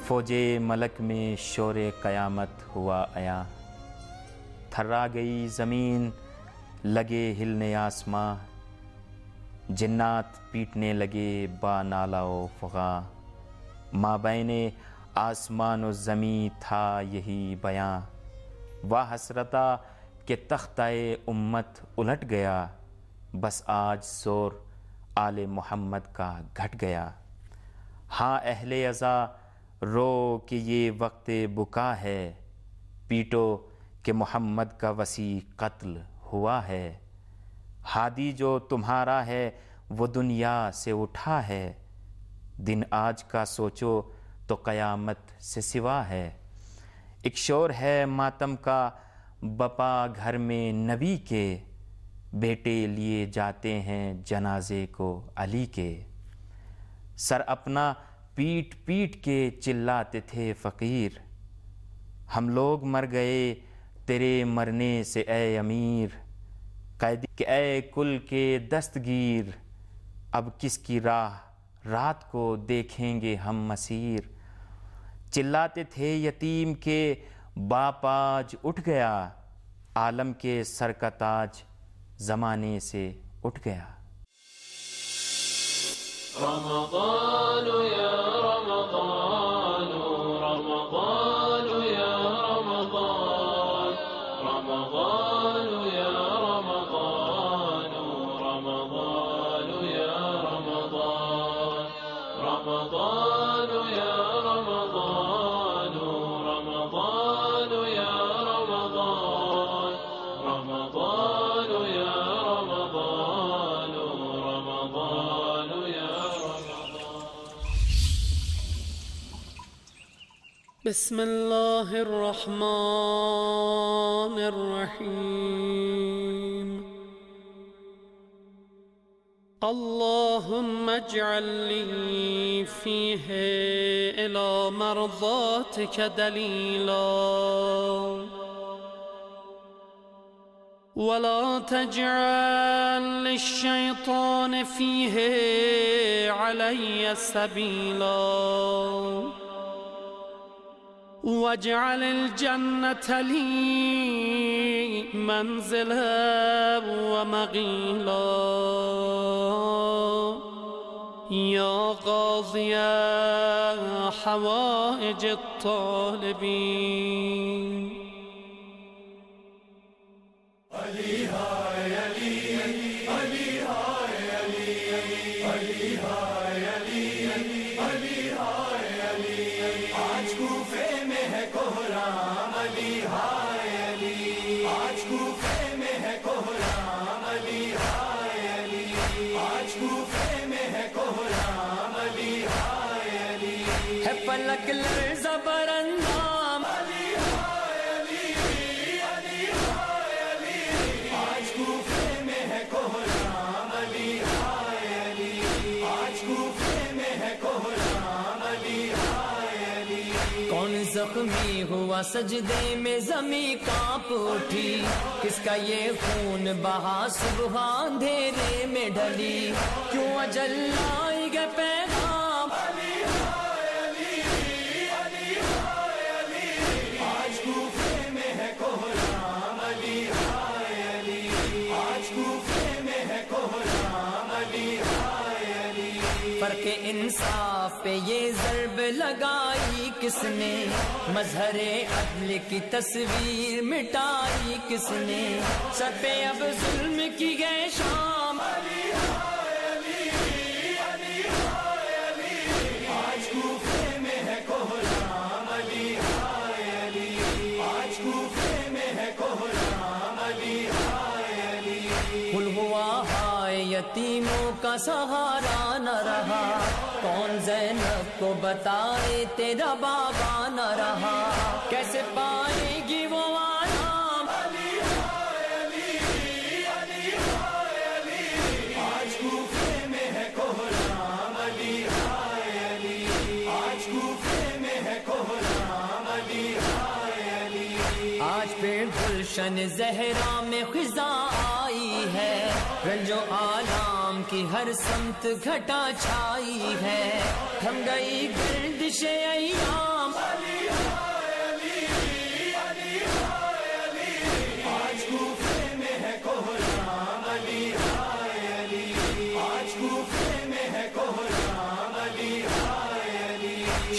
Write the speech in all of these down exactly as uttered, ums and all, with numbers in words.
فوج ملک میں شور قیامت ہوا عیاں، تھرا گئی زمین لگے ہلنے آسماں، جنات پیٹنے لگے با نالا و فغاں، مابین آسمان و زمیں تھا یہی بیاں، واہ حسرتا کہ تختہ امت الٹ گیا، بس آج زور آل محمد کا گھٹ گیا۔ ہاں اہل عزا رو کہ یہ وقت بکا ہے، پیٹو کہ محمد کا وسیع قتل ہوا ہے، ہادی جو تمہارا ہے وہ دنیا سے اٹھا ہے، دن آج کا سوچو تو قیامت سے سوا ہے۔ ایک شور ہے ماتم کا بپا گھر میں نبی کے، بیٹے لیے جاتے ہیں جنازے کو علی کے، سر اپنا پیٹ پیٹ کے چلاتے تھے فقیر، ہم لوگ مر گئے تیرے مرنے سے اے امیر، قیدی کہ اے کل کے دستگیر، اب کس کی راہ رات کو دیکھیں گے ہم مسیر، چلاتے تھے یتیم کے باپ آج اٹھ گیا، عالم کے سر کا تاج زمانے سے اٹھ گیا۔ رمضان یا رمضان رمضان یا رمضان رمضان یا رمضان رمضان یا رمضان رمضان یا رمضان رمضان یا رمضان رمضان یا رمضان رمضان یا بسم اللہ الرحمن الرحیم اللہم اجعل لی فیہ الی مرضاتک دلیلا ولا تجعل للشیطان فیہ علی سبیلا واجعل الجنة لي منزلا ومغيلا يا قاضي حوائج الطالبين علی ہائے علی علی ہائے علی علی ہائے علی علی ہائے علی آج کوفے میں ہے کوہرام علی ہائے علی آج کوفے میں ہے کوہرام علی ہائے علی آج کوفے میں ہے کوہرام علی ہائے علی ہے فلک لرزہ براندام علی ہائے علی علی ہائے علی آج کوفے میں ہے کوہرام علی ہائے علی آج کوفے میں ہے کوہرام علی ہائے علی کون زخمی ہوا سجدے میں زمیں کانپ اٹھی کس کا یہ خون بہا صبح اندھیرے میں ڈھلی کیوں اجل لائی گئے پیغام علی ہائے علی علی ہائے علی آج کوفے میں ہے کوہرام علی ہائے علی آج کوفے میں ہے کوہرام علی ہائے علی فرق انصاف پہ یہ ضرب لگائی کس نے مظہر عدل کی تصویر مٹائی کس نے سر پہ اب ظلم کی گئے شام علی ہائے علی علی ہائے علی آج کوفے میں ہے کوہرام علی ہائے علی آج کوفے میں ہے کوہرام علی ہائے علی قل ہوا ہائے یتیموں کا سہارا نہ رہا کون زینب کو بتائے تیرا بابا نہ رہا کیسے پائے گی وہ آرام علی ہائے علی علی ہائے علی آج کوفے میں ہے کوہرام علی ہائے علی آج کوفے میں ہے کوہرام علی ہائے علی آج پھر گلشن زہرا میں خزاں آئی ہے رنج و آلام کی ہر سمت گھٹا چھائی ہے تھم گئی گردش ایام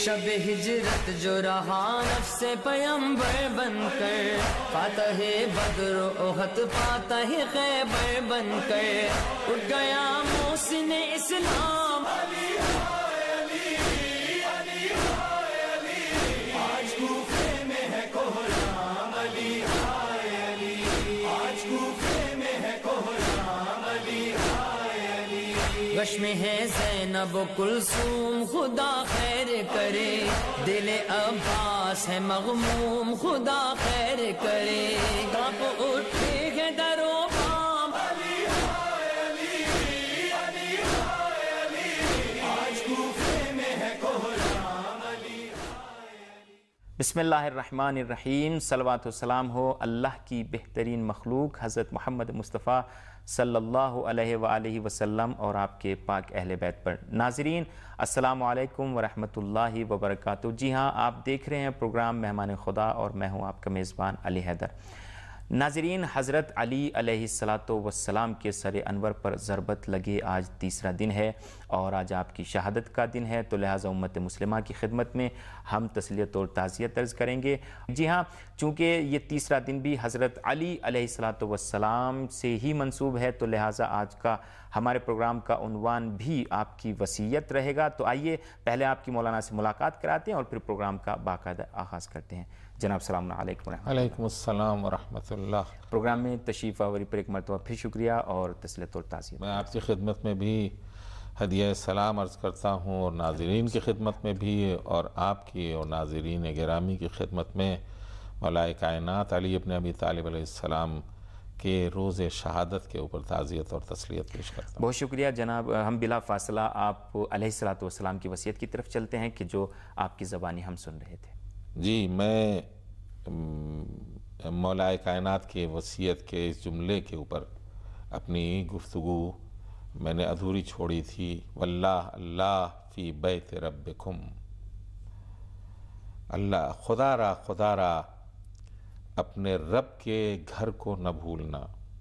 شب ہجرت جو رہا نفس پیمبر بن کر، فاتح بدر و احد فاتح خیبر بن کر، اٹھ گیا محسن اسلام، علی ہائے علی، علی ہائے علی، آج کوفے میں ہے کوہرام، علی ہائے علی، آج کوفے میں ہے کوہرام، علی ہائے علی، غش میں ہے زینب و کلثوم خدا خیر کرے، دل عباس ہے مغموم خدا خیر کرے، کانپ اٹھے ہے در و بام، علی ہائے علی، علی ہائے علی، آج کوفے میں ہے کوہرام، علی ہائے علی۔ بسم اللہ الرحمن الرحیم، صلوات و سلام ہو اللہ کی بہترین مخلوق حضرت محمد مصطفیٰ صلی اللہ علیہ وآلہ وسلم اور آپ کے پاک اہل بیت پر۔ ناظرین السلام علیکم ورحمۃ اللہ وبرکاتہ۔ جی ہاں، آپ دیکھ رہے ہیں پروگرام مہمان خدا اور میں ہوں آپ کا میزبان علی حیدر۔ ناظرین، حضرت علی علیہ الصلاۃ والسلام کے سر انور پر ضربت لگے آج تیسرا دن ہے اور آج آپ کی شہادت کا دن ہے، تو لہٰذا امت مسلمہ کی خدمت میں ہم تسلیت اور تعزیت عرض کریں گے۔ جی ہاں، چونکہ یہ تیسرا دن بھی حضرت علی علیہ الصلاۃ والسلام سے ہی منسوب ہے، تو لہٰذا آج کا ہمارے پروگرام کا عنوان بھی آپ کی وصیت رہے گا۔ تو آئیے پہلے آپ کی مولانا سے ملاقات کراتے ہیں اور پھر پروگرام کا باقاعدہ آغاز کرتے ہیں۔ جناب السلام علیکم ورحمۃ اللہ۔ علیکم السلام ورحمۃ اللہ۔ پروگرام میں تشریف آوری پر ایک مرتبہ پھر شکریہ اور تسلیت اور تعزیت۔ میں آپ کی خدمت میں بھی ہدیہ سلام عرض کرتا ہوں اور ناظرین کی خدمت میں بھی، اور آپ کی اور ناظرین گرامی کی خدمت میں مولا کائنات علی ابن ابی طالب علیہ السلام کے روز شہادت کے اوپر تعزیت اور تسلیت پیش کرتا ہوں۔ بہت شکریہ جناب۔ ہم بلا فاصلہ آپ علیہ الصلاۃ والسلام کی وصیت کی طرف چلتے ہیں کہ جو آپ کی زبانی ہم سن رہے تھے۔ جی، میں مولا کائنات کے وصیت کے اس جملے کے اوپر اپنی گفتگو میں نے ادھوری چھوڑی تھی۔ واللہ اللہ فی بیت ربکم، اللہ خدا را خدا را اپنے رب کے گھر کو نہ بھولنا،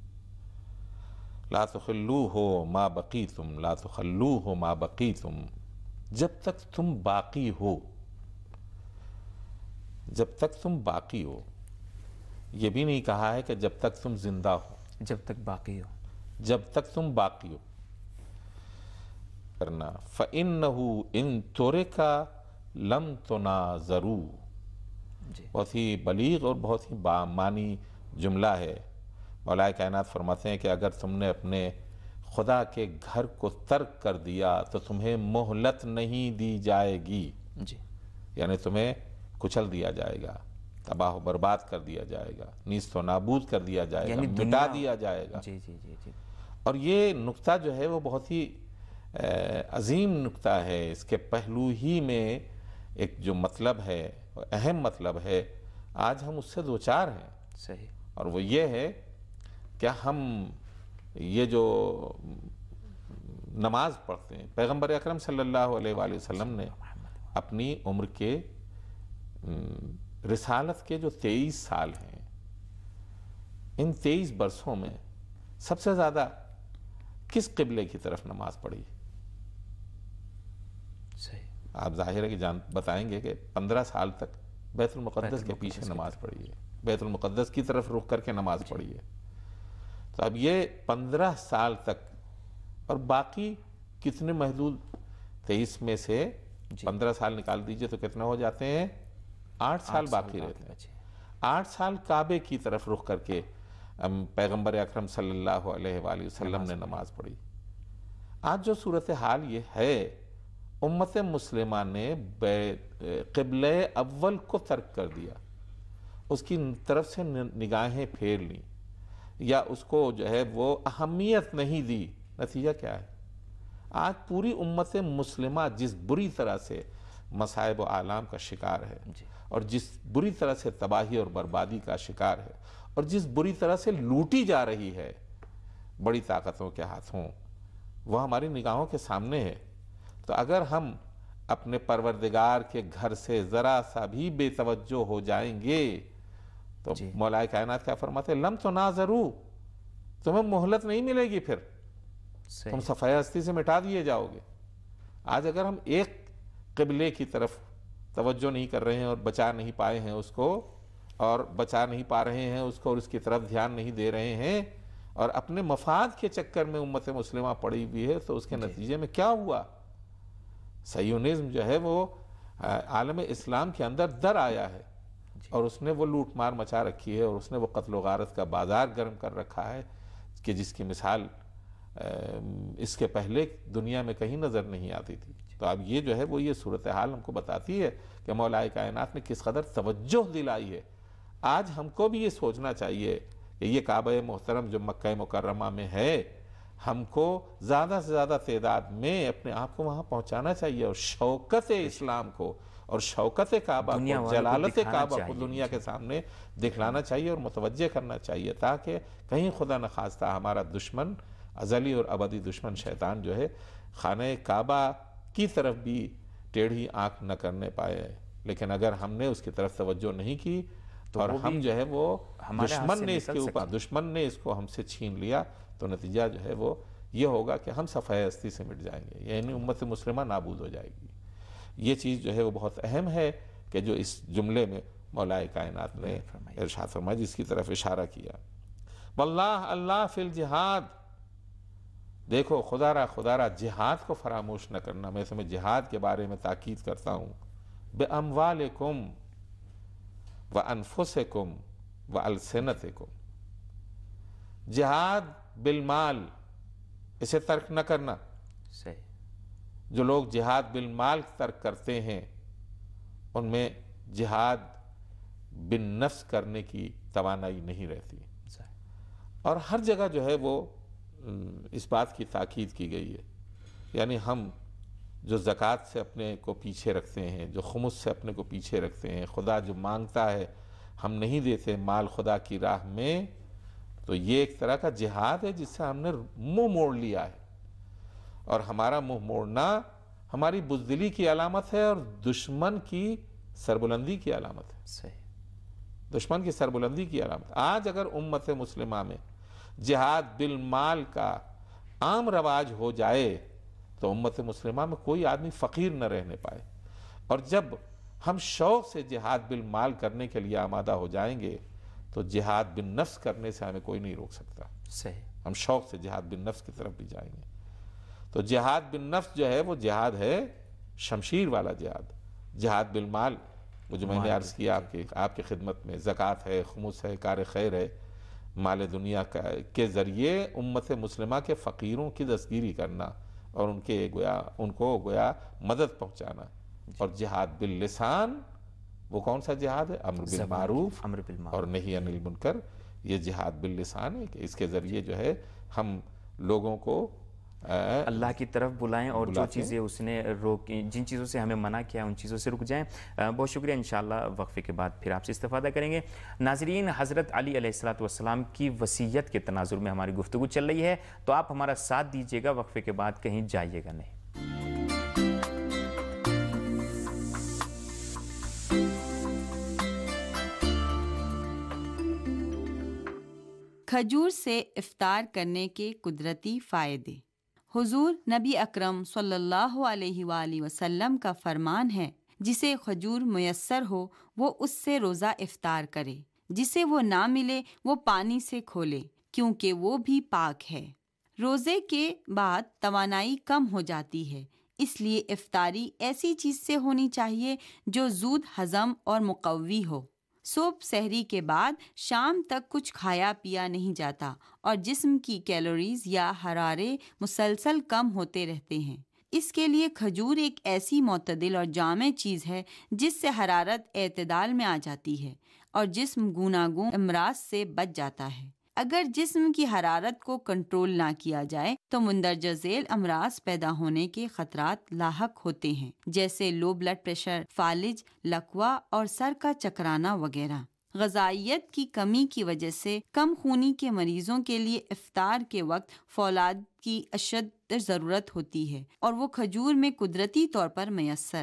لا تخلوہ ما بقیتم، لا تخلوہ ما بقیتم، جب تک تم باقی ہو، جب تک تم باقی ہو۔ یہ بھی نہیں کہا ہے کہ جب تک تم زندہ ہو، جب تک باقی ہو، جب تک تم باقی ہو کرنا۔ فَإِنَّهُ إِن تُرِكَ لَمْ تُنَاظَرُوا، جی بہت ہی بلیغ اور بہت ہی بامعنی جملہ ہے۔ مولا کائنات فرماتے ہیں کہ اگر تم نے اپنے خدا کے گھر کو ترک کر دیا تو تمہیں مہلت نہیں دی جائے گی، جی یعنی تمہیں کچل دیا جائے گا، تباہ و برباد کر دیا جائے گا، نیست و نابود کر دیا جائے گا، یعنی مٹا دنیا- دیا جائے گا۔ جی جی جی جی اور یہ نکتہ جو ہے وہ بہت ہی عظیم نکتہ ہے۔ اس کے پہلو ہی میں ایک جو مطلب ہے، اہم مطلب ہے، آج ہم اس سے دوچار ہیں، صحیح، اور وہ یہ ہے کہ ہم یہ جو نماز پڑھتے ہیں، پیغمبر اکرم صلی اللہ علیہ وآلہ وسلم نے اپنی عمر کے رسالت کے جو تیئیس سال ہیں، ان تیئیس برسوں میں سب سے زیادہ کس قبلے کی طرف نماز پڑھی؟ صحیح، آپ ظاہر ہے کہ جان بتائیں گے کہ پندرہ سال تک بیت المقدس کے پیچھے نماز پڑھی ہے، بیت المقدس کی طرف رخ کر کے نماز پڑھی ہے۔ تو اب یہ پندرہ سال تک، اور باقی کتنے محدود، تیئیس میں سے پندرہ سال نکال دیجئے تو کتنے ہو جاتے ہیں؟ آٹھ سال باقی رہتے ہیں۔ آٹھ سال کعبے کی طرف رخ کر کے پیغمبر اکرم صلی اللہ علیہ وآلہ وسلم نے نماز پڑھی۔ آج جو صورتحال یہ ہے، امت مسلمہ نے قبلہ اول کو ترک کر دیا، اس کی طرف سے نگاہیں پھیر لیں، یا اس کو جو ہے وہ اہمیت نہیں دی۔ نتیجہ کیا ہے؟ آج پوری امت مسلمہ جس بری طرح سے مصائب و آلام کا شکار ہے، اور جس بری طرح سے تباہی اور بربادی کا شکار ہے، اور جس بری طرح سے لوٹی جا رہی ہے بڑی طاقتوں کے ہاتھوں، وہ ہماری نگاہوں کے سامنے ہے۔ تو اگر ہم اپنے پروردگار کے گھر سے ذرا سا بھی بے توجہ ہو جائیں گے تو مولا کائنات کیا فرماتے ہیں؟ لم تناظروا، تمہیں مہلت نہیں ملے گی، پھر تم صفحہ ہستی سے مٹا دیے جاؤ گے۔ آج اگر ہم ایک قبلے کی طرف توجہ نہیں کر رہے ہیں اور بچا نہیں پائے ہیں اس کو، اور بچا نہیں پا رہے ہیں اس کو، اور اس کی طرف دھیان نہیں دے رہے ہیں، اور اپنے مفاد کے چکر میں امت مسلمہ پڑی ہوئی ہے، تو اس کے نتیجے میں کیا ہوا؟ صہیونزم جو ہے وہ عالم اسلام کے اندر در آیا ہے، اور اس نے وہ لوٹ مار مچا رکھی ہے، اور اس نے وہ قتل و غارت کا بازار گرم کر رکھا ہے کہ جس کی مثال اس کے پہلے دنیا میں کہیں نظر نہیں آتی تھی۔ تو اب یہ جو ہے وہ یہ صورتحال ہم کو بتاتی ہے کہ مولا کائنات نے کس قدر توجہ دلائی ہے۔ آج ہم کو بھی یہ سوچنا چاہیے کہ یہ کعبہ محترم جو مکہ مکرمہ میں ہے، ہم کو زیادہ سے زیادہ تعداد میں اپنے آپ کو وہاں پہنچانا چاہیے، اور شوکت اسلام کو اور شوکت کعبہ کو، جلالت کعبہ کو دنیا کے سامنے دکھلانا چاہیے اور متوجہ کرنا چاہیے، تاکہ کہیں خدا نخواستہ ہمارا دشمن، ازلی اور ابدی دشمن شیطان جو ہے، خانہ کعبہ کی طرف بھی ٹیڑھی آنکھ نہ کرنے پائے۔ لیکن اگر ہم نے اس کی طرف توجہ نہیں کی اور ہم جو ہے وہ دشمن نے اس کے اوپر دشمن نے اس کو ہم سے چھین لیا، تو نتیجہ جو ہے وہ یہ ہوگا کہ ہم صفحہ ہستی سے مٹ جائیں گے، یعنی امت مسلمہ نابود ہو جائے گی۔ یہ چیز جو ہے وہ بہت اہم ہے کہ جو اس جملے میں مولا کائنات نے ارشاد فرمایا، جس کی طرف اشارہ کیا۔ واللہ اللہ فی الجہاد، دیکھو خدا را خدا را جہاد کو فراموش نہ کرنا۔ میں تمہیں جہاد کے بارے میں تاکید کرتا ہوں، بِأَمْوَالِكُمْ وَأَنفُسِكُمْ وَأَلْسِنَتِكُمْ، جہاد بالمال، اسے ترک نہ کرنا۔ صحیح۔ جو لوگ جہاد بالمال ترک کرتے ہیں ان میں جہاد بالنفس کرنے کی توانائی نہیں رہتی، اور ہر جگہ جو ہے وہ اس بات کی تاکید کی گئی ہے، یعنی ہم جو زکوٰۃ سے اپنے کو پیچھے رکھتے ہیں، جو خمس سے اپنے کو پیچھے رکھتے ہیں، خدا جو مانگتا ہے ہم نہیں دیتے مال خدا کی راہ میں، تو یہ ایک طرح کا جہاد ہے جس سے ہم نے منہ موڑ لیا ہے، اور ہمارا منہ موڑنا ہماری بزدلی کی علامت ہے اور دشمن کی سربلندی کی علامت ہے۔ صحیح۔ دشمن کی سربلندی کی علامت۔ آج اگر امت مسلمہ میں جہاد بالمال کا عام رواج ہو جائے تو امت مسلمہ میں کوئی آدمی فقیر نہ رہنے پائے، اور جب ہم شوق سے جہاد بالمال کرنے کے لیے آمادہ ہو جائیں گے تو جہاد بالنفس کرنے سے ہمیں کوئی نہیں روک سکتا۔ صحیح۔ ہم شوق سے جہاد بالنفس کی طرف بھی جائیں گے، تو جہاد بالنفس جو ہے وہ جہاد ہے شمشیر والا جہاد۔ جہاد بالمال وہ جو میں نے عرض کیا آپ کی آپ کی خدمت میں، زکوٰۃ ہے، خمس ہے، کار خیر ہے، مال دنیا کا کے ذریعے امت مسلمہ کے فقیروں کی دستگیری کرنا اور ان کے گویا ان کو گویا مدد پہنچانا۔ اور جہاد باللسان وہ کون سا جہاد ہے؟ امر بالمعروف امر بالمعروف اور نہی عن المنکر۔ یہ جہاد باللسان ہے کہ اس کے ذریعے جو ہے ہم لوگوں کو اللہ کی طرف بلائیں، اور جو چیزیں اس نے روک جن چیزوں سے ہمیں منع کیا ان چیزوں سے رک جائیں۔ بہت شکریہ، انشاءاللہ وقفے کے بعد پھر آپ سے استفادہ کریں گے۔ ناظرین، حضرت علی علیہ الصلوۃ والسلام کی وصیت کے تناظر میں ہماری گفتگو چل رہی ہے، تو آپ ہمارا ساتھ دیجیے گا، وقفے کے بعد کہیں جائیے گا نہیں۔ کھجور سے افطار کرنے کے قدرتی فائدے۔ حضور نبی اکرم صلی اللہ علیہ وآلہ وسلم کا فرمان ہے، جسے کھجور میسر ہو وہ اس سے روزہ افطار کرے، جسے وہ نہ ملے وہ پانی سے کھولے، کیونکہ وہ بھی پاک ہے۔ روزے کے بعد توانائی کم ہو جاتی ہے، اس لیے افطاری ایسی چیز سے ہونی چاہیے جو زود ہضم اور مقوی ہو۔ صبح سحری کے بعد شام تک کچھ کھایا پیا نہیں جاتا اور جسم کی کیلوریز یا حرارے مسلسل کم ہوتے رہتے ہیں۔ اس کے لیے کھجور ایک ایسی معتدل اور جامع چیز ہے جس سے حرارت اعتدال میں آ جاتی ہے اور جسم گوناگون امراض سے بچ جاتا ہے۔ اگر جسم کی حرارت کو کنٹرول نہ کیا جائے تو مندرجہ ذیل امراض پیدا ہونے کے خطرات لاحق ہوتے ہیں، جیسے لو بلڈ پریشر، فالج، لکوا اور سر کا چکرانا وغیرہ۔ غذائیت کی کمی کی وجہ سے کم خونی کے مریضوں کے لیے افطار کے وقت فولاد کی اشد ضرورت ہوتی ہے، اور وہ کھجور میں قدرتی طور پر میسر ہے۔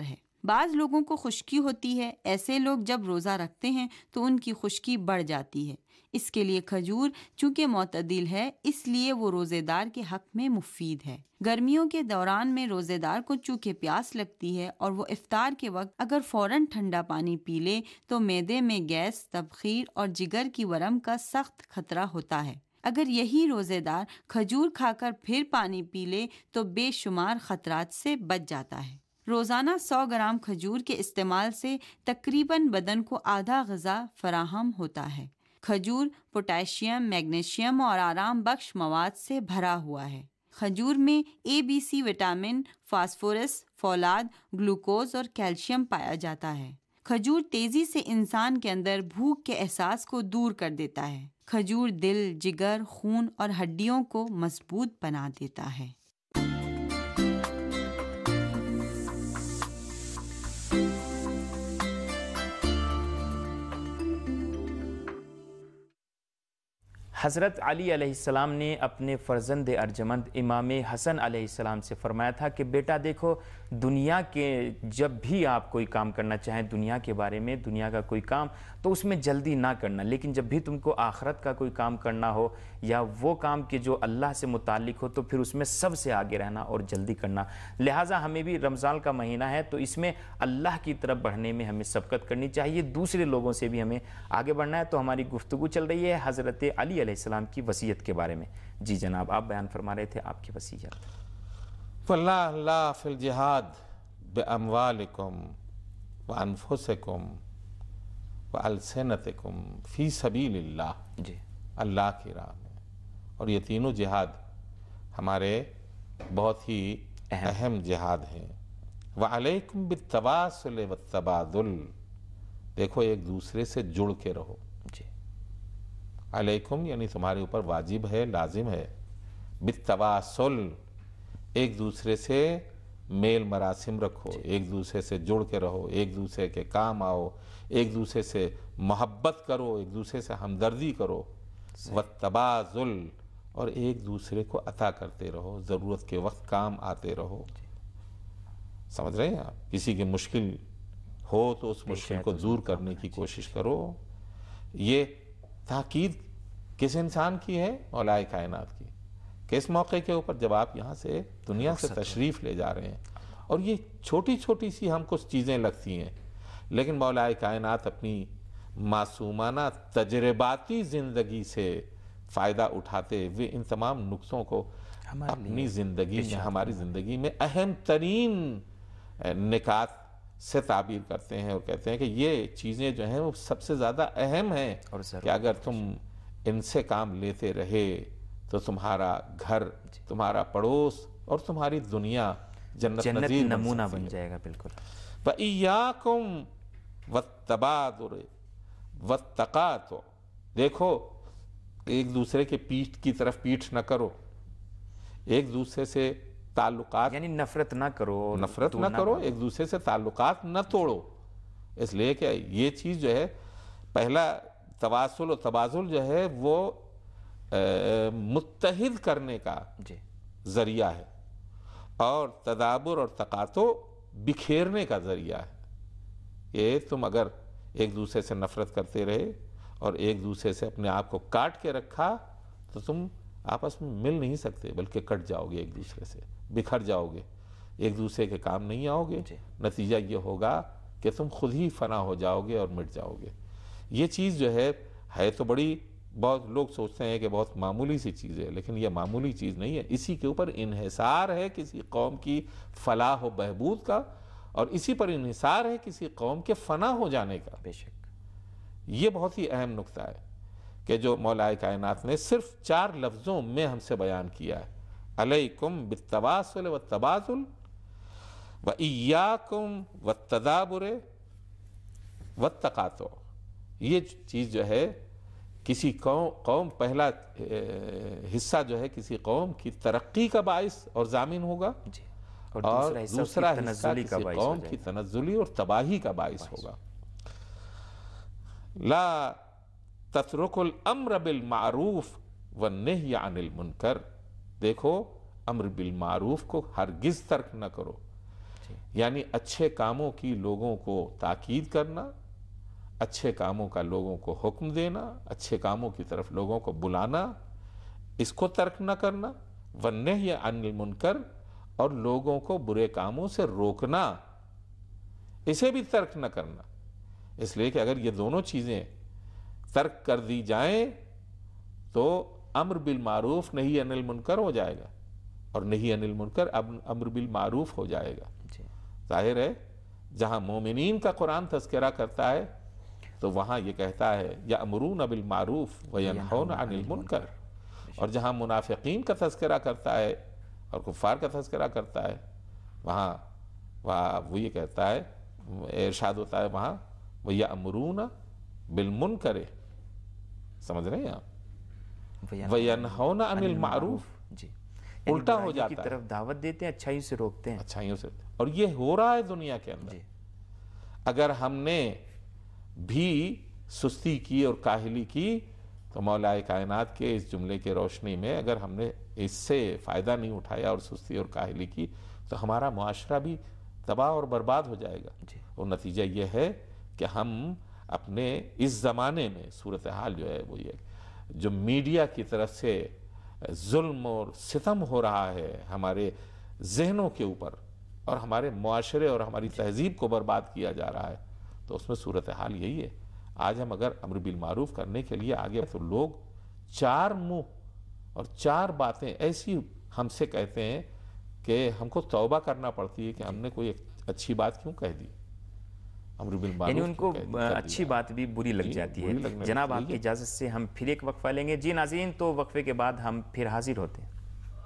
بعض لوگوں کو خشکی ہوتی ہے، ایسے لوگ جب روزہ رکھتے ہیں تو ان کی خشکی بڑھ جاتی ہے۔ اس کے لیے کھجور چونکہ معتدل ہے، اس لیے وہ روزے دار کے حق میں مفید ہے۔ گرمیوں کے دوران میں روزے دار کو چونکہ پیاس لگتی ہے اور وہ افطار کے وقت اگر فوراً ٹھنڈا پانی پی لے تو معدے میں گیس، تبخیر اور جگر کی ورم کا سخت خطرہ ہوتا ہے۔ اگر یہی روزے دار کھجور کھا کر پھر پانی پی لے تو بے شمار خطرات سے بچ جاتا ہے۔ روزانہ سو گرام کھجور کے استعمال سے تقریباً بدن کو آدھا غذا فراہم ہوتا ہے۔ کھجور پوٹاشیم، میگنیشیم اور آرام بخش مواد سے بھرا ہوا ہے۔ کھجور میں A B C vitamin, phosphorus, فولاد، گلوکوز اور کیلشیم پایا جاتا ہے۔ کھجور تیزی سے انسان کے اندر بھوک کے احساس کو دور کر دیتا ہے۔ کھجور دل، جگر، خون اور ہڈیوں کو مضبوط بنا دیتا ہے۔ حضرت علی علیہ السلام نے اپنے فرزند ارجمند امام حسن علیہ السلام سے فرمایا تھا کہ بیٹا دیکھو، دنیا کے جب بھی آپ کوئی کام کرنا چاہیں، دنیا کے بارے میں، دنیا کا کوئی کام، تو اس میں جلدی نہ کرنا، لیکن جب بھی تم کو آخرت کا کوئی کام کرنا ہو یا وہ کام کہ جو اللہ سے متعلق ہو تو پھر اس میں سب سے آگے رہنا اور جلدی کرنا۔ لہٰذا ہمیں بھی رمضان کا مہینہ ہے تو اس میں اللہ کی طرف بڑھنے میں ہمیں سبقت کرنی چاہیے، دوسرے لوگوں سے بھی ہمیں آگے بڑھنا ہے۔ تو ہماری گفتگو چل رہی ہے حضرت علی علیہ السلام کی وصیت کے بارے میں۔ جی جناب، آپ بیان فرما رہے تھے آپ کی وصیت۔ فَاللَّهُ اللَّهُ فِي الْجِهَادِ بِأَمْوَالِكُمْ وَأَنفُسِكُمْ وَأَلْسِنَتِكُمْ فِي سَبِيلِ اللَّهِ، جی، اللہ کی راہ میں۔ اور یہ تینوں جہاد ہمارے بہت ہی اہم جہاد ہیں۔ وَعَلَيْكُمْ بِالتَّوَاصُلِ وَالتَّبَادُلِ، دیکھو ایک دوسرے سے جڑ کے رہو۔ جی، علیکم یعنی تمہارے اوپر واجب ہے، لازم ہے۔ بالتواصل، ایک دوسرے سے میل مراسم رکھو، ایک دوسرے سے جڑ کے رہو، ایک دوسرے کے کام آؤ، ایک دوسرے سے محبت کرو، ایک دوسرے سے ہمدردی کرو۔ والتبادل، اور ایک دوسرے کو عطا کرتے رہو، ضرورت کے وقت کام آتے رہو۔ سمجھ رہے ہیں آپ؟ کسی کی مشکل ہو تو اس مشکل کو دور کرنے کی کوشش کرو۔ یہ تاکید کس انسان کی ہے؟ مولا کائنات کی، کہ اس موقع کے اوپر جب آپ یہاں سے دنیا سے تشریف لے جا رہے ہیں، اور یہ چھوٹی چھوٹی سی ہم کو چیزیں لگتی ہیں، لیکن مولا کائنات اپنی معصومانہ تجرباتی زندگی سے فائدہ اٹھاتے ہوئے ان تمام نقطوں کو اپنی زندگی میں، ہماری زندگی میں اہم ترین نکات سے تعبیر کرتے ہیں اور کہتے ہیں کہ یہ چیزیں جو ہیں وہ سب سے زیادہ اہم ہیں، کہ اگر تم ان سے کام لیتے رہے تو تمہارا گھر، تمہارا پڑوس اور تمہاری دنیا جنت نظیر نمونہ بن جائے گا۔ بالکل۔ وَإِيَّاكُمْ وَالتَّبَادُلِ وَالتَّقَاطُعِ، دیکھو ایک دوسرے کے پیٹھ کی طرف پیٹھ نہ کرو، ایک دوسرے سے تعلقات، یعنی نفرت نہ کرو، نفرت نہ کرو، ایک دوسرے سے تعلقات نہ توڑو۔ اس لیے کہ یہ چیز جو ہے، پہلا تواصل و تبادل جو ہے وہ متحد کرنے کا ذریعہ ہے، اور تدابر اور تقاطع بکھیرنے کا ذریعہ ہے۔ یہ تم اگر ایک دوسرے سے نفرت کرتے رہے اور ایک دوسرے سے اپنے آپ کو کاٹ کے رکھا تو تم آپس میں مل نہیں سکتے، بلکہ کٹ جاؤ گے، ایک دوسرے سے بکھر جاؤ گے، ایک دوسرے کے کام نہیں آؤ گے۔ نتیجہ یہ ہوگا کہ تم خود ہی فنا ہو جاؤ گے اور مٹ جاؤ گے۔ یہ چیز جو ہے ہے تو بڑی، بہت لوگ سوچتے ہیں کہ بہت معمولی سی چیز ہے، لیکن یہ معمولی چیز نہیں ہے۔ اسی کے اوپر انحصار ہے کسی قوم کی فلاح و بہبود کا، اور اسی پر انحصار ہے کسی قوم کے فنا ہو جانے کا۔ بے شک یہ بہت ہی اہم نقطہ ہے کہ جو مولا کائنات نے صرف چار لفظوں میں ہم سے بیان کیا ہے۔ علیکم بالتواصل والتبادل وإیاکم والتدابر والتقاطع، یہ چیز جو ہے کسی قوم قوم پہلا حصہ جو ہے کسی قوم کی ترقی کا باعث اور ضامن ہوگا، اور دوسرا حصہ کسی قوم کی تنزلی اور تباہی کا باعث ہوگا۔ لا تترک الامر بالمعروف والنہی عن المنکر، دیکھو امر بالمعروف کو ہرگز ترک نہ کرو، यानी अच्छे कामों की लोगों को ताकीद करना, अच्छे कामों का लोगों को हुक्म देना, अच्छे कामों की तरफ लोगों को बुलाना, इसको तर्क न करना, वन्नही अनिल मुनकर, और लोगों को बुरे कामों से रोकना, इसे भी तर्क न करना। इसलिए कि अगर ये दोनों चीजें तर्क कर दी जाएं तो अम्र बिल मारूफ नहीं अनिल मुनकर हो जाएगा, और नहीं अनिल मुनकर अब अम्र बिल मारूफ हो जाएगा। जाहिर है जहां मोमिनीन का कुरान तज़किरा करता है तो वहां ये कहता है यअमुरून बिल मारूफ व यनहौना अनिल मुनकर, और जहां मुनाफिकीन का तज़किरा करता है और कुफ़ार का तज़किरा करता है वहां वह वो ये कहता है, इरशाद होता है वहां व यअमुरून बिल मुनकर, समझ रहे हैं आप, व यनहौना अनिल मारूफ, जी, उल्टा हो जाता की तरफ है, दावत देते हैं, अच्छाई से रोकते हैं, अच्छाइयों से। और ये हो रहा है दुनिया के अंदर। अगर हमने भी सुस्ती की और काहिली की तो मौलाए कायनात के इस जुमले के रोशनी में अगर हमने इससे फ़ायदा नहीं उठाया और सुस्ती और काहिली की तो हमारा मुआशरा भी तबाह और बर्बाद हो जाएगा। और नतीजा ये है कि हम अपने इस ज़माने में सूरत हाल जो है वो ये, जो मीडिया की तरफ से जुल्म और सितम हो रहा है हमारे जहनों के ऊपर और हमारे मुआशरे और हमारी तहजीब को बर्बाद किया जा रहा है, तो उसमें सूरत हाल यही है। आज हम अगर अम्र बिल मारूफ करने के लिए आगे तो लोग चार मुंह और चार बातें ऐसी हमसे कहते हैं कि हमको तौबा करना पड़ती है कि हमने कोई अच्छी बात क्यों कह दी, अम्र बिल मारूफ, यानी उनको अच्छी बात भी बुरी लग जाती है। जनाब आपकी इजाज़त से हम फिर एक वक्फा लेंगे। जी नाज़रीन, तो वक्फे के बाद हम फिर हाजिर होते हैं।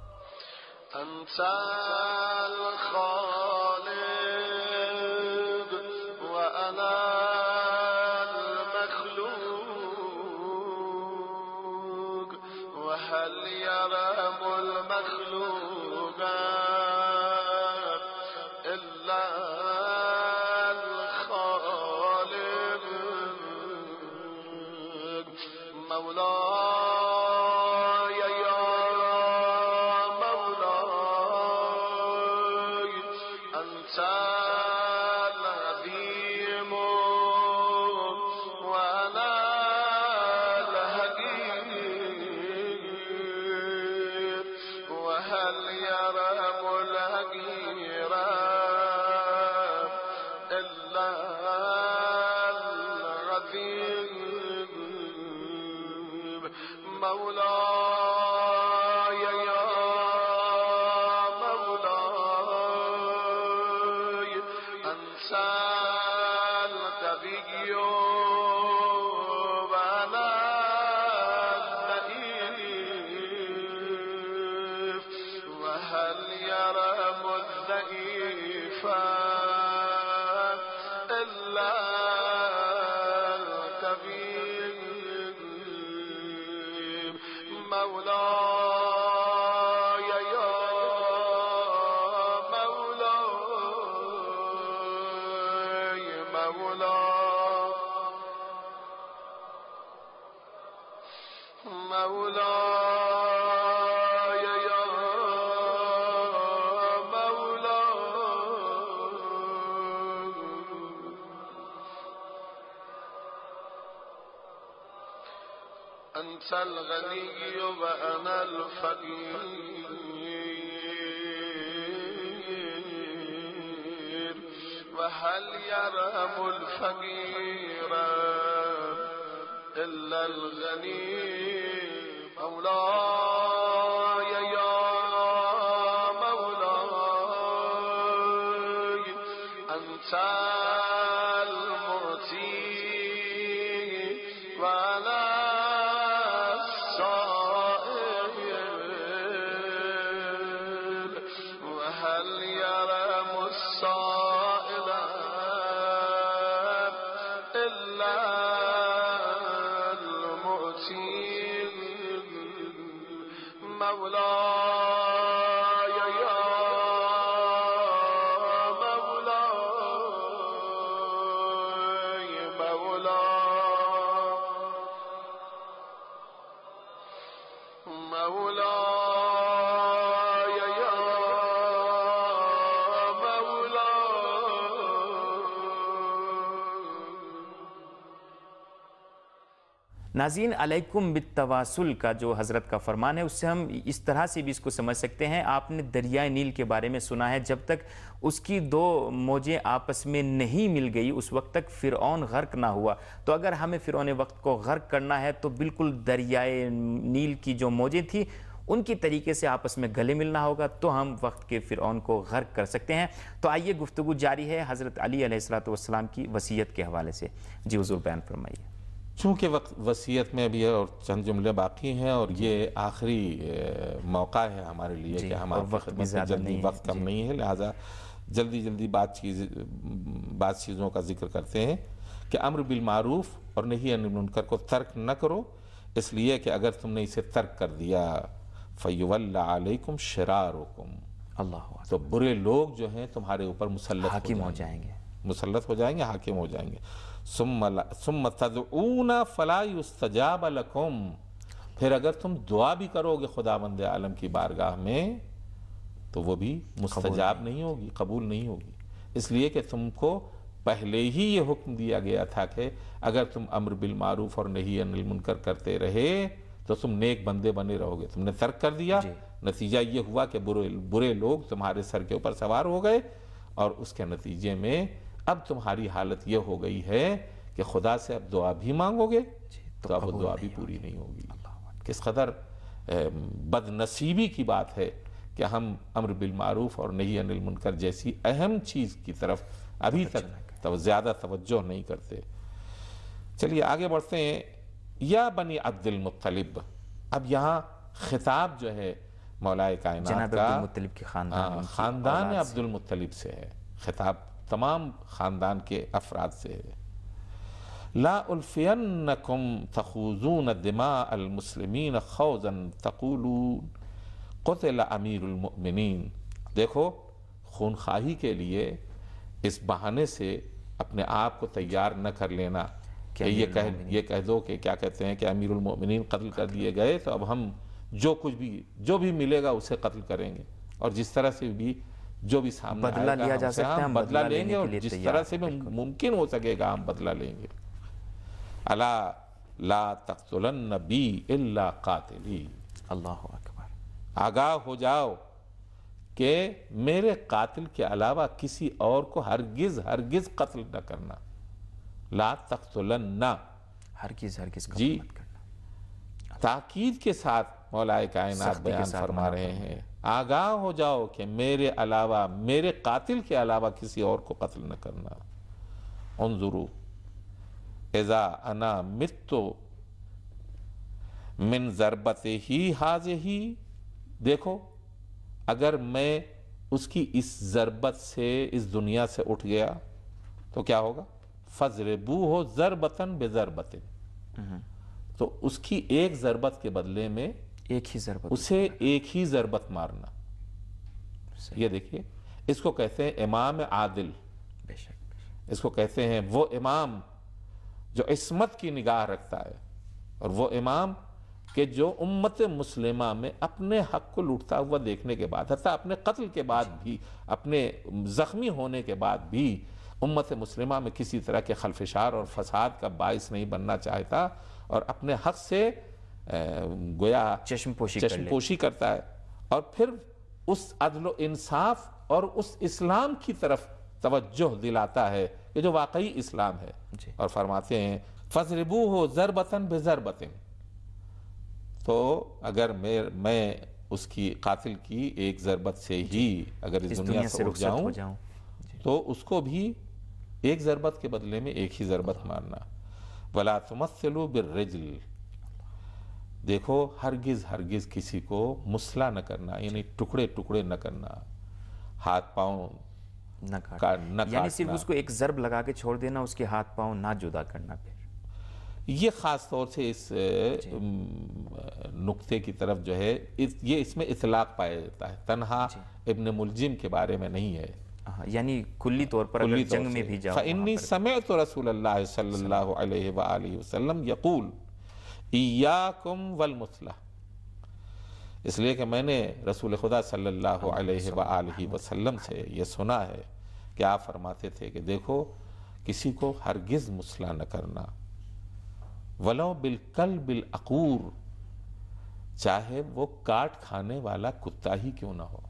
अनसल गनी व अनल फकीर व हल यरहमुल फकीर इल्लल गनी मौलाय या मौलाय अनसल मुती व अना ناظرین، علیکم بالتواصل کا جو حضرت کا فرمان ہے اس سے ہم اس طرح سے بھی اس کو سمجھ سکتے ہیں. آپ نے دریائے نیل کے بارے میں سنا ہے، جب تک اس کی دو موجیں آپس میں نہیں مل گئی اس وقت تک فرعون غرق نہ ہوا. تو اگر ہمیں فرعون وقت کو غرق کرنا ہے تو بالکل دریائے نیل کی جو موجیں تھیں ان کی طریقے سے آپس میں گلے ملنا ہوگا تو ہم وقت کے فرعون کو غرق کر سکتے ہیں. تو آئیے گفتگو جاری ہے حضرت علی علیہ الصلوۃ والسلام کی وصیت کے حوالے سے. جی حضور بیان فرمائیے. چونکہ وقت وصیت میں ابھی اور چند جملے باقی ہیں اور یہ آخری موقع ہے ہمارے لیے کہ ہم وقت میں جلدی وقت کم نہیں ہے، لہٰذا جلدی جلدی بات چیز بعض چیزوں کا ذکر کرتے ہیں کہ امر بالمعروف اور نہی عن المنکر کو ترک نہ کرو، اس لیے کہ اگر تم نے اسے ترک کر دیا فَيُوَلَّ عَلَيْكُمْ شِرَارُكُمْ، اللہ تو برے لوگ جو ہیں تمہارے اوپر مسلط حاکم ہو جائیں گے، مسلط ہو جائیں گے، حاکم ہو جائیں گے. ثم تدعون فلا يستجاب لكم، پھر اگر تم دعا بھی کرو گے خداوند عالم کی بارگاہ میں تو وہ بھی مستجاب نہیں ہوگی، قبول نہیں ہوگی. اس لیے کہ تم کو پہلے ہی یہ حکم دیا گیا تھا کہ اگر تم امر بالمعروف اور نہی عن المنکر کرتے رہے تو تم نیک بندے بنے رہو گے. تم نے ترک کر دیا، نتیجہ یہ ہوا کہ برے برے لوگ تمہارے سر کے اوپر سوار ہو گئے اور اس کے نتیجے میں اب تمہاری حالت یہ ہو گئی ہے کہ خدا سے اب دعا بھی مانگو گے تو اب وہ دعا بھی پوری نہیں ہوگی. کس قدر بد نصیبی کی بات ہے کہ ہم امر بالمعروف اور نہی عن المنکر جیسی اہم چیز کی طرف ابھی تک زیادہ توجہ نہیں کرتے. چلیے آگے بڑھتے ہیں. یا بنی عبد المطلب، اب یہاں خطاب جو ہے مولا کائنات کا خاندان عبد المطلب سے ہے، خطاب تمام خاندان کے افراد سے ہے. لا الفینکم تخوضون دماء المسلمین خوضا تقولون قتل امیر المؤمنین. دیکھو خونخواہی کے لیے اس بہانے سے اپنے آپ کو تیار نہ کر لینا کہ یہ کہہ یہ کہہ دو کہ کیا کہتے ہیں کہ امیر المؤمنین قتل کر دیے گئے تو اب ہم جو کچھ بھی جو بھی ملے گا اسے قتل کریں گے، اور جس طرح سے بھی جو بھی سامنے بدلہ لیا جا سکتا ہے ہم بدلہ لیں گے، اور جس طرح سے بھی ممکن ہو سکے گا ہم بدلہ لیں گے. الا لا تقتلن بی الا قاتلی، اللہ اکبر، آگاہ ہو جاؤ کہ میرے قاتل کے علاوہ کسی اور کو ہرگز ہرگز قتل نہ کرنا. لا تقتلن، ہرگز ہرگز قتل جی مت کرنا. تاکید کے ساتھ مولا کائنات بیان فرما رہے ہیں آگاہ ہو جاؤ کہ میرے علاوہ میرے قاتل کے علاوہ کسی اور کو قتل نہ کرنا. انظروا اذا انا مت من ضربتہ ہذہ، دیکھو اگر میں اس کی اس ضربت سے اس دنیا سے اٹھ گیا تو کیا ہوگا؟ فَضْرِبُوهُ ضَرْبَةً بِضَرْبَةٍ، تو اس کی ایک ضربت کے بدلے میں ایک ہی ضربت اسے ایک ہی ضربت مارنا. یہ دیکھیے اس کو کہتے ہیں امام عادل، بے شک اس کو کہتے ہیں وہ امام جو عصمت کی نگاہ رکھتا ہے، اور وہ امام کہ جو امت مسلمہ میں اپنے حق کو لوٹتا ہوا دیکھنے کے بعد، حتیٰ اپنے قتل کے بعد بھی، اپنے زخمی ہونے کے بعد بھی امت مسلمہ میں کسی طرح کے خلفشار اور فساد کا باعث نہیں بننا چاہتا، اور اپنے حق سے گویا چشم پوشی چشم پوشی کرتا ہے، اور پھر اس عدل و انصاف اور اس اسلام کی طرف توجہ دلاتا ہے کہ جو واقعی اسلام ہے. اور فرماتے ہیں فَضْرِبُوهُ ضَرْبَةً بِضَرْبَةٍ، تو اگر میں میں اس کی قاتل کی ایک ضربت سے ہی اگر اس دنیا سے اٹھ جاؤں تو اس کو بھی ایک ضربت کے بدلے میں ایک ہی ضربت مارنا. وَلَا تُمَثِّلُوا بِالرِّجْلِ، دیکھو ہرگز ہرگز کسی کو مسلح نہ کرنا، یعنی ٹکڑے ٹکڑے نہ کرنا، ہاتھ پاؤں نہ کاٹنا، یعنی صرف اس کو ایک ضرب لگا کے چھوڑ دینا، اس کے ہاتھ پاؤں نہ جدا کرنا. پھر یہ خاص طور سے اس نقطے کی طرف جو ہے یہ اس میں اطلاق پایا جاتا ہے، تنہا ابن ملجم کے بارے میں نہیں ہے، یعنی کلی طور پر اگر جنگ میں بھی جاؤ. فَإِنِّي سَمِعْتُ رَسُولَ اللَّهِ صلی اللہ علیہ وآلہ وسلم یقول ایاکم والمثلہ، اس لیے کہ میں نے رسول خدا صلی اللہ علیہ وآلہ وسلم سے یہ سنا ہے کہ آپ فرماتے تھے کہ دیکھو کسی کو ہرگز مسلح نہ کرنا. ولو بالکلب العقور، چاہے وہ کاٹ کھانے والا کتا ہی کیوں نہ ہو،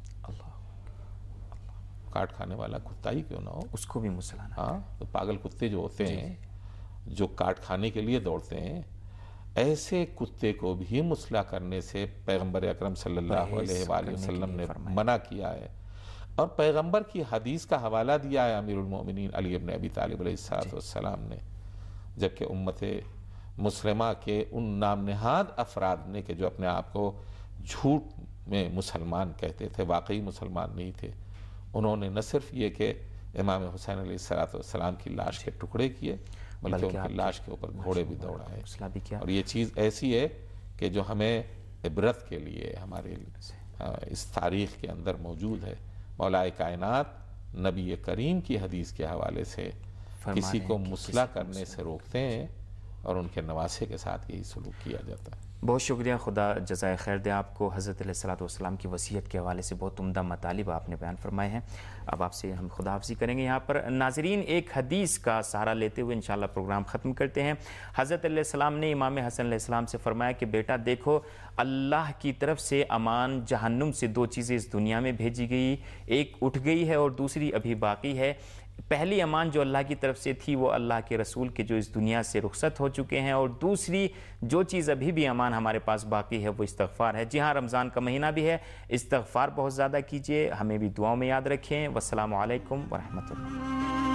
کاٹ کھانے والا کتا ہی کیوں نہ ہو، اس کو بھی مسلانا۔ ہاں، تو پاگل کتے جو ہوتے ہیں جو کاٹ کھانے کے لیے دوڑتے ہیں، ایسے کتے کو بھی مسلح کرنے سے پیغمبر اکرم صلی اللہ علیہ وآلہ وسلم نے منع کیا ہے، اور پیغمبر کی حدیث کا حوالہ دیا ہے امیر المومنین علی ابن ابی طالب علیہ السلام نے، جبکہ امت مسلمہ کے ان نام نہاد افراد نے کہ جو اپنے آپ کو جھوٹ میں مسلمان کہتے تھے، واقعی مسلمان نہیں تھے، انہوں نے نہ صرف یہ کہ امام حسین علیہ السلام کی لاش کے ٹکڑے کیے، بلکہ ان کی لاش کے اوپر گھوڑے بھی دوڑائے، اور یہ چیز ایسی ہے کہ جو ہمیں عبرت کے لیے ہمارے اس تاریخ کے اندر موجود ہے۔ مولا کائنات نبی کریم کی حدیث کے حوالے سے کسی کو مسلح کرنے سے روکتے ہیں، اور ان کے نواسے کے ساتھ یہی سلوک کیا جاتا ہے۔ بہت شکریہ، خدا جزائے خیر دے آپ کو۔ حضرت علیہ الصلوۃ والسلام کی وصیت کے حوالے سے بہت عمدہ مطالب آپ نے بیان فرمائے ہیں۔ اب آپ سے ہم خدا حافظی کریں گے یہاں پر۔ ناظرین، ایک حدیث کا سہارا لیتے ہوئے انشاءاللہ پروگرام ختم کرتے ہیں۔ حضرت علیہ السلام نے امام حسن علیہ السلام سے فرمایا کہ بیٹا دیکھو، اللہ کی طرف سے امان جہنم سے دو چیزیں اس دنیا میں بھیجی گئی، ایک اٹھ گئی ہے اور دوسری ابھی باقی ہے۔ پہلی امان جو اللہ کی طرف سے تھی وہ اللہ کے رسول کے جو اس دنیا سے رخصت ہو چکے ہیں، اور دوسری جو چیز ابھی بھی امان ہمارے پاس باقی ہے وہ استغفار ہے۔ جی ہاں، رمضان کا مہینہ بھی ہے، استغفار بہت زیادہ کیجئے، ہمیں بھی دعاؤں میں یاد رکھیں۔ والسلام علیکم ورحمۃ اللہ۔